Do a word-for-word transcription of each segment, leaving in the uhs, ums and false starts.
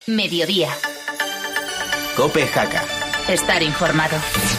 Mediodía. COPE Jaca. Estar informado.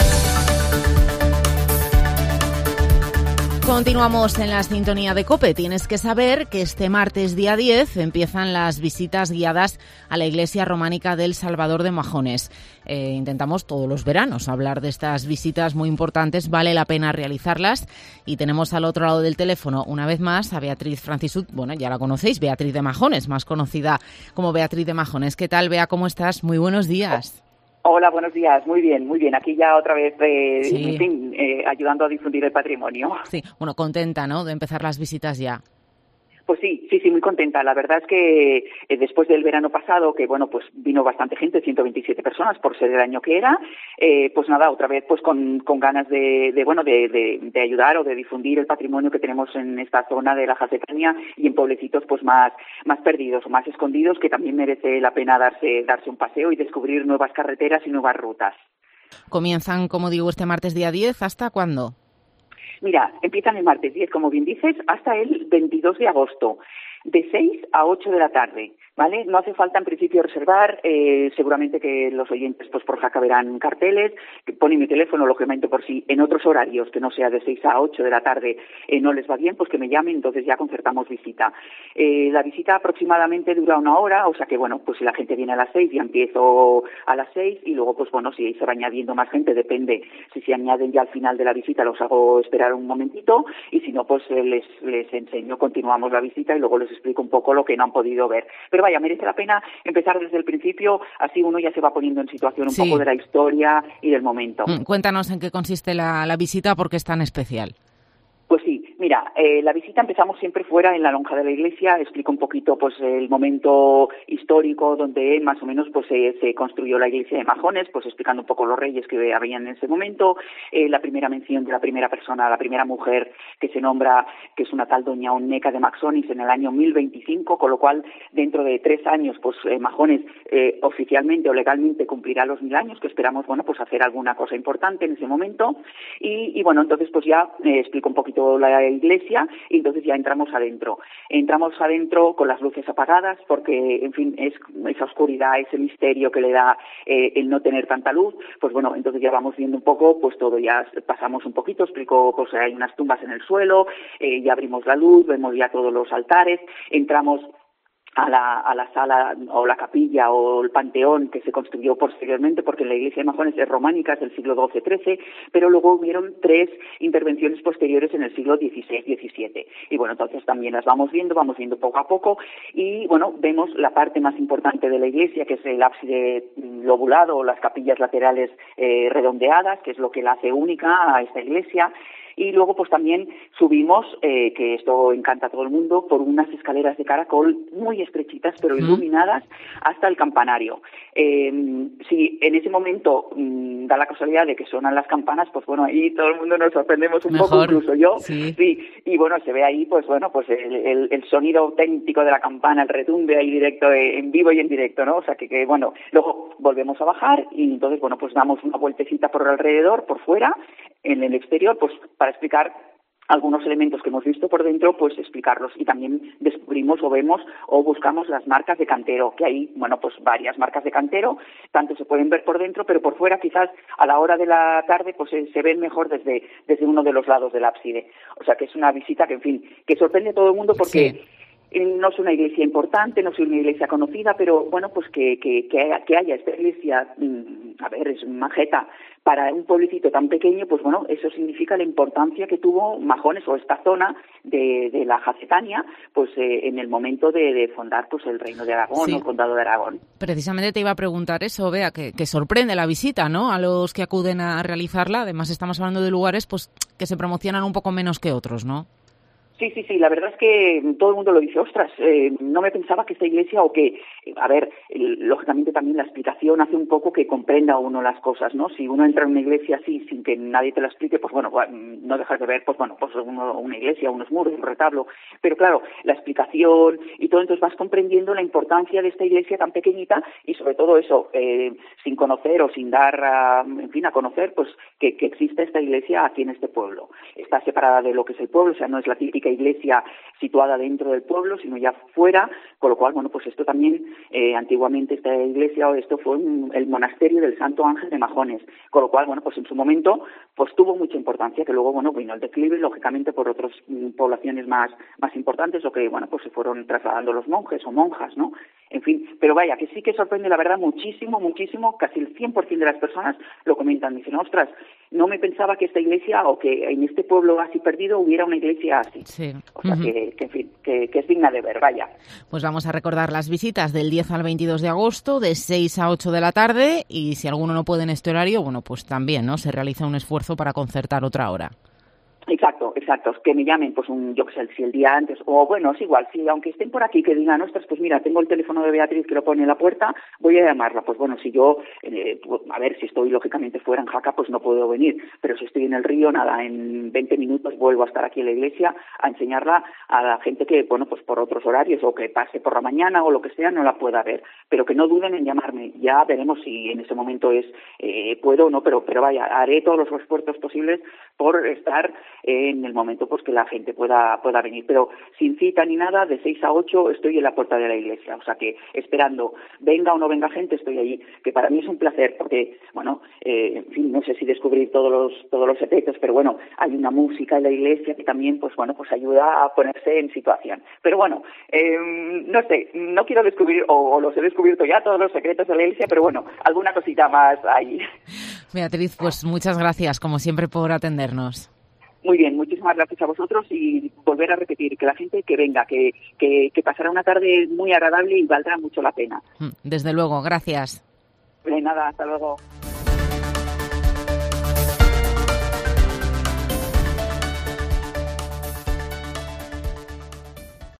Continuamos en la sintonía de COPE. Tienes que saber que este martes día diez empiezan las visitas guiadas a la iglesia románica del Salvador de Majones. Eh, intentamos todos los veranos hablar de estas visitas muy importantes, vale la pena realizarlas, y tenemos al otro lado del teléfono una vez más a Beatriz Francisud. Bueno, ya la conocéis, Beatriz de Majones, más conocida como Beatriz de Majones. ¿Qué tal, Bea? ¿Cómo estás? Muy buenos días. Hola, buenos días. Muy bien, muy bien. Aquí ya otra vez, eh, Sí. en fin, eh, ayudando a difundir el patrimonio. Sí, bueno, contenta, ¿no?, de empezar las visitas ya. Pues sí, sí, sí, muy contenta. La verdad es que eh, después del verano pasado, que bueno, pues vino bastante gente, ciento veintisiete personas por ser el año que era, eh, pues nada, otra vez pues con, con ganas de, de bueno, de, de, de ayudar o de difundir el patrimonio que tenemos en esta zona de la Jacetania y en pueblecitos pues más, más perdidos o más escondidos, que también merece la pena darse, darse un paseo y descubrir nuevas carreteras y nuevas rutas. Comienzan, como digo, este martes día diez. ¿Hasta cuándo? Mira, empiezan el martes diez, como bien dices, hasta el veintidós de agosto, de seis a ocho de la tarde, ¿vale? No hace falta en principio reservar, eh, seguramente que los oyentes pues por Jaca verán carteles, que ponen mi teléfono, lógicamente, por si en otros horarios que no sea de seis a ocho de la tarde eh, no les va bien, pues que me llamen, entonces ya concertamos visita. Eh, la visita aproximadamente dura una hora, o sea que bueno, pues si la gente viene a las seis, ya empiezo a las seis, y luego pues bueno, si se va añadiendo más gente, depende, si se añaden ya al final de la visita los hago esperar un momentito, y si no pues eh, les, les enseño, continuamos la visita y luego les explico un poco lo que no han podido ver. Pero vaya, merece la pena empezar desde el principio, así uno ya se va poniendo en situación un Sí. poco de la historia y del momento. Mm, Cuéntanos en qué consiste la, la visita, por qué es tan especial. Pues sí, mira, eh, la visita empezamos siempre fuera en la lonja de la iglesia, explico un poquito pues el momento histórico donde más o menos pues se, se construyó la iglesia de Majones, pues explicando un poco los reyes que habían en ese momento, eh, la primera mención de la primera persona, la primera mujer que se nombra, que es una tal doña Oneca de Maxonis en el año mil veinticinco, con lo cual dentro de tres años pues eh, Majones eh, oficialmente o legalmente cumplirá los mil años, que esperamos bueno pues hacer alguna cosa importante en ese momento, y, y bueno, entonces pues ya eh, explico un poquito la iglesia y entonces ya entramos adentro. Entramos adentro con las luces apagadas porque, en fin, es esa oscuridad, ese misterio que le da eh, el no tener tanta luz, pues bueno, entonces ya vamos viendo un poco, pues todo, ya pasamos un poquito, explico, pues hay unas tumbas en el suelo, eh, ya abrimos la luz, vemos ya todos los altares, entramos a la, a la sala o la capilla o el panteón que se construyó posteriormente, porque la iglesia de Majones es románica, es del siglo doce trece, pero luego hubieron tres intervenciones posteriores en el siglo dieciséis diecisiete. Y bueno, entonces también las vamos viendo, vamos viendo poco a poco, y bueno, vemos la parte más importante de la iglesia, que es el ábside lobulado o las capillas laterales eh, redondeadas, que es lo que la hace única a esta iglesia. Y luego pues también subimos, eh, que esto encanta a todo el mundo, por unas escaleras de caracol muy estrechitas pero iluminadas hasta el campanario. Eh, si en ese momento mmm, da la casualidad de que suenan las campanas, pues bueno, ahí todo el mundo nos sorprendemos un Mejor. poco, incluso yo. Sí. Sí, y bueno, se ve ahí pues bueno, pues el, el, el sonido auténtico de la campana, el retumbe ahí directo, eh, en vivo y en directo, ¿no? O sea que, que bueno, luego volvemos a bajar y entonces bueno, pues damos una vueltecita por alrededor, por fuera, en el exterior, pues para explicar algunos elementos que hemos visto por dentro, pues explicarlos, y también descubrimos o vemos o buscamos las marcas de cantero, que hay, bueno, pues varias marcas de cantero, tanto se pueden ver por dentro, pero por fuera quizás a la hora de la tarde pues se, se ven mejor desde, desde uno de los lados del ábside. O sea que es una visita que, en fin, que sorprende a todo el mundo porque Sí. No es una iglesia importante, no es una iglesia conocida, pero bueno, pues que, que, que, haya, que haya esta iglesia, a ver, es majeta, para un pueblecito tan pequeño, pues bueno, eso significa la importancia que tuvo Majones o esta zona de, de la Jacetania, pues eh, en el momento de, de fundar pues el Reino de Aragón, Sí. o el Condado de Aragón. Precisamente te iba a preguntar eso, Bea, que, que sorprende la visita, ¿no?, a los que acuden a realizarla. Además estamos hablando de lugares pues que se promocionan un poco menos que otros, ¿no? Sí, sí, sí, la verdad es que todo el mundo lo dice, ostras, eh, no me pensaba que esta iglesia, o que, a ver, el, lógicamente también la explicación hace un poco que comprenda uno las cosas, ¿no? Si uno entra en una iglesia así, sin que nadie te la explique, pues bueno, no dejas de ver, pues bueno, pues uno, una iglesia, unos muros, un retablo, pero claro, la explicación y todo, entonces vas comprendiendo la importancia de esta iglesia tan pequeñita, y sobre todo eso, eh, sin conocer o sin dar, a, en fin, a conocer, pues que, que existe esta iglesia aquí en este pueblo. Está separada de lo que es el pueblo, o sea, no es la típica iglesia situada dentro del pueblo, sino ya fuera, con lo cual, bueno, pues esto también, eh, antiguamente esta iglesia o esto fue un, el monasterio del Santo Ángel de Majones, con lo cual, bueno, pues en su momento, pues tuvo mucha importancia, que luego, bueno, vino el declive, lógicamente, por otras mm, poblaciones más, más importantes, o que, bueno, pues se fueron trasladando los monjes o monjas, ¿no? En fin, pero vaya, que sí que sorprende, la verdad, muchísimo, muchísimo, casi el cien por ciento de las personas lo comentan, dicen, ostras, no me pensaba que esta iglesia o que en este pueblo así perdido hubiera una iglesia así. Sí. O sea, Uh-huh. que, que, en fin, que, que es digna de ver, vaya. Pues vamos a recordar las visitas del diez al veintidós de agosto, de seis a ocho de la tarde, y si alguno no puede en este horario, bueno, pues también, ¿no? Se realiza un esfuerzo para concertar otra hora. Exacto, exacto, que me llamen, pues un, yo que sé, si el día antes, o bueno, es igual, si aunque estén por aquí, que digan, ostras, pues mira, tengo el teléfono de Beatriz que lo pone en la puerta, voy a llamarla, pues bueno, si yo, eh, a ver, si estoy lógicamente fuera en Jaca, pues no puedo venir, pero si estoy en el río, nada, en veinte minutos vuelvo a estar aquí en la iglesia a enseñarla a la gente que, bueno, pues por otros horarios, o que pase por la mañana, o lo que sea, no la pueda ver, pero que no duden en llamarme, ya veremos si en ese momento es, eh, puedo o no, pero, pero vaya, haré todos los esfuerzos posibles por estar en el momento pues que la gente pueda pueda venir, pero sin cita ni nada, de seis a ocho estoy en la puerta de la iglesia, o sea que esperando, venga o no venga gente, estoy allí, que para mí es un placer, porque, bueno, eh, en fin, no sé si descubrir todos los todos los secretos, pero bueno, hay una música en la iglesia que también, pues bueno, pues ayuda a ponerse en situación, pero bueno, eh, no sé, no quiero descubrir, o, o los he descubierto ya, todos los secretos de la iglesia, pero bueno, alguna cosita más ahí. Beatriz, pues muchas gracias, como siempre, por atendernos. Muy bien, muchísimas gracias a vosotros y volver a repetir que la gente que venga, que, que, que pasará una tarde muy agradable y valdrá mucho la pena. Desde luego, gracias. De nada, hasta luego.